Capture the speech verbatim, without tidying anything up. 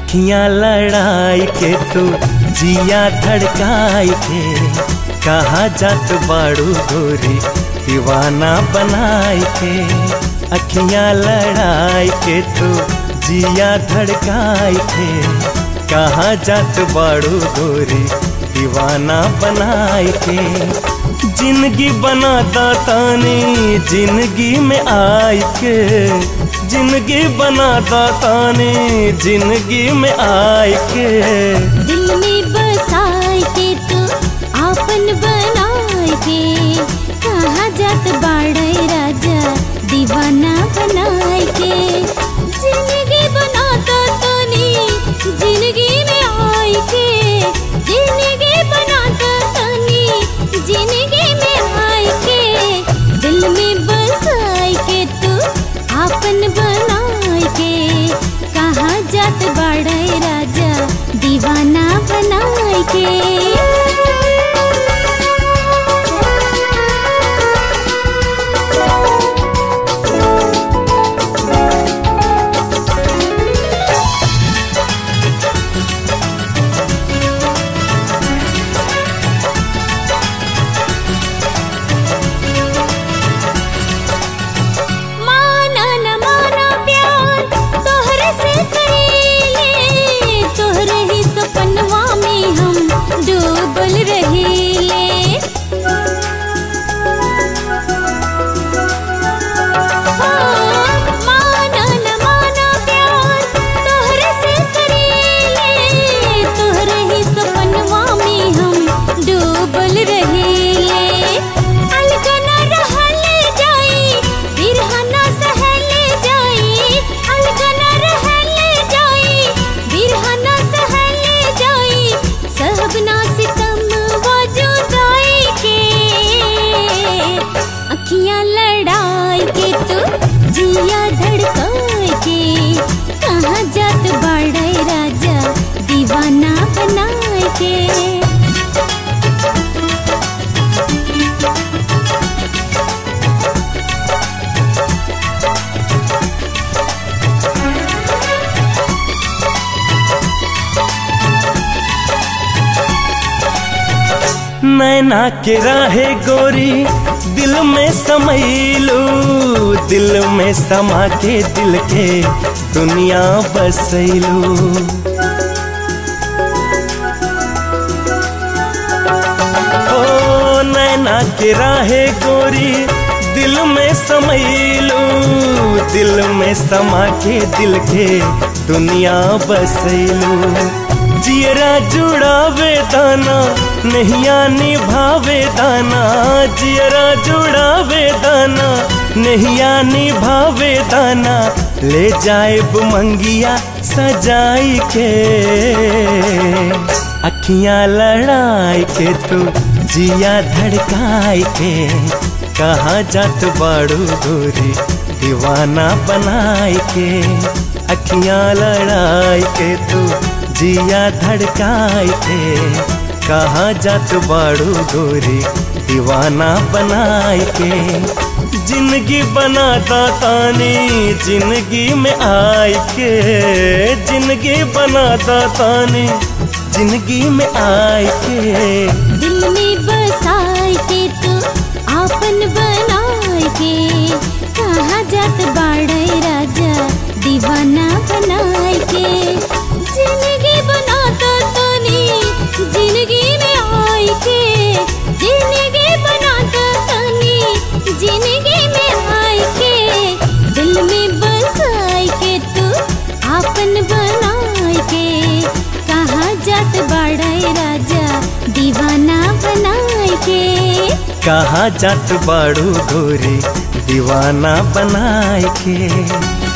अखियां लड़ाई के तू जिया धड़काई के, कहाँ जात बाड़ू गोरी दीवाना बनाई के। अखियां लड़ाई के तू जिया धड़काई के, कहाँ जात बाड़ू गोरी दीवाना बनाई के। जिंदगी बनाता तानी जिंदगी में आई के, जिंदगी बनाता तानी जिंदगी में आई के। दिल में बसाई के तू आपन बनाई के, कहाँ जात बाड़े राजा दीवाना बनाई के। जिंदगी बनाता तानी जिंदगी में आई के, जिंदगी बनाता तानी जिंदगी में आई के। दिल में बसाई के तू आपन बनाई के, कहाँ जात बाड़े राजा दीवाना बनाई के। अखियां लड़ाई के तू जिया धड़काई के, कहाँ जात बाड़े राजा दीवाना बनाई के। नैना के राहे गोरी दिल में समैलू, दिल में समा के दिल के दुनिया बसैलू। ओ नैना के राहे गोरी दिल में समैलू, दिल में समा के दिल के दुनिया बसैलू। जियरा जुड़ावे दाना नहिया निभावे दाना, जियरा जुड़ावे दाना नहिया निभावे दाना। ले जाए मंगिया सजाई के, अखियां लड़ाई के तू जिया धड़काई के, कहाँ जात बाड़ू गोरी दीवाना बनाई के। अखियां लड़ाई के तू जिया धड़काई के, कहाँ जात बाड़ू गोरी दीवाना बनाई के। जिंदगी बनाता तानी जिंदगी में आई के, जिंदगी बनाता तानी जिंदगी में आई के। दिल में बसाई के तू आपन बनाई के, कहाँ जात बाड़े राजा दीवाना बनाई के। जिंदगी बनाता तानी जिंदगी में आई के, जिंदगी बनाता तानी जिंदगी में आई के। दिल में बसाई के तू आपन बनाई के, कहाँ जात बाड़े राजा दीवाना बनाई के। कहाँ जात बाड़ू गोरी दीवाना बनाई के।